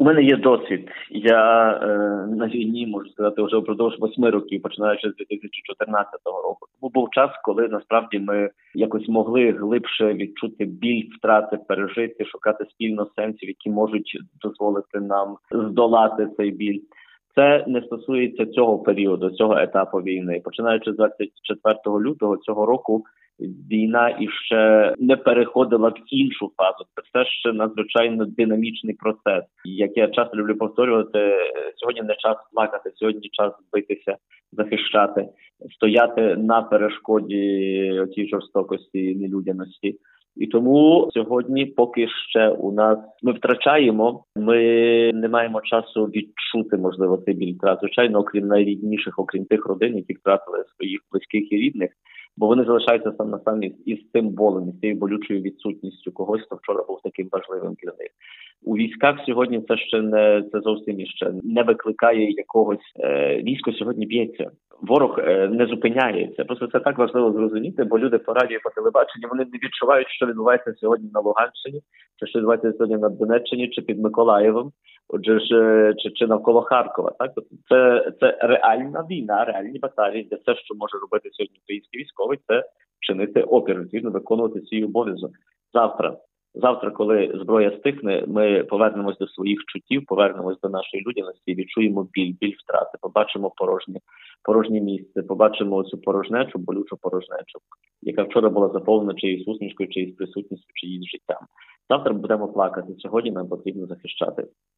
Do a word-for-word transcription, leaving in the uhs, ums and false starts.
мене є досвід. Я е, на війні, можу сказати, вже впродовж восьми років, починаючи з дві тисячі чотирнадцятого року. Тому був час, коли насправді ми якось могли глибше відчути біль, втрати, пережити, шукати спільно сенсів, які можуть дозволити нам здолати цей біль. Це не стосується цього періоду, цього етапу війни. Починаючи з двадцять четвертого лютого цього року, війна іще не переходила в іншу фазу. Це все ще надзвичайно динамічний процес. Як я часто люблю повторювати, сьогодні не час плакати, сьогодні час битися, захищати, стояти на перешкоді цій жорстокості, нелюдяності. І тому сьогодні поки ще у нас ми втрачаємо, ми не маємо часу відчути, можливо, цей біль втрат. Звичайно, окрім найрідніших, окрім тих родин, які втратили своїх близьких і рідних, бо вони залишаються сам на самі із цим болем, із цією болючою відсутністю когось, хто вчора був таким важливим для них. У військах сьогодні це ще не це зовсім іще не викликає якогось е, військо сьогодні б'ється. Ворог е, не зупиняється. Просто це так важливо зрозуміти, бо люди по радіо, по телебаченню, вони не відчувають, що відбувається сьогодні на Луганщині, чи що відбувається сьогодні на Донеччині, чи під Миколаєвом, отже ж, чи, чи навколо Харкова. Так, це, це реальна війна, реальні баталії, де все, що може робити сьогодні український військовий, це чинити опір, відповідно виконувати свій обов'язок. Завтра. Завтра, коли зброя стихне, ми повернемось до своїх чуттів, повернемось до нашої людяності і відчуємо біль, біль втрати, побачимо порожнє, порожнє місце, побачимо цю порожнечу, болючу порожнечу, яка вчора була заповнена чиюсь усмішкою, чиюсь присутністю, чиїсь життям. Завтра будемо плакати, сьогодні нам потрібно захищати.